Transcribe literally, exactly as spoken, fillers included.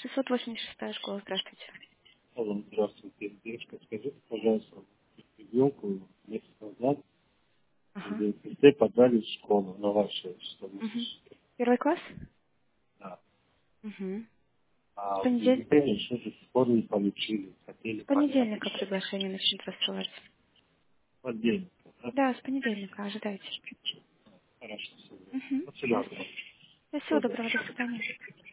шестьсот восемьдесят шестая школа, здравствуйте. Алло, здравствуйте. Девочка, скажите, пожалуйста, ребенку месяц назад Ага. в ДНК подали в школу на вашу, что вы Угу. слышите. Первый класс? Да. Угу. С, А в понедель... ДНК еще до сих пор не получили. Хотели с понять понедельника еще. приглашение начнут рассылать. Отдельно. Да? Да, с понедельника, ожидайте. Хорошо, все. Угу. Ну, всегда. Ясно. Всего Доброго. доброго, до свидания.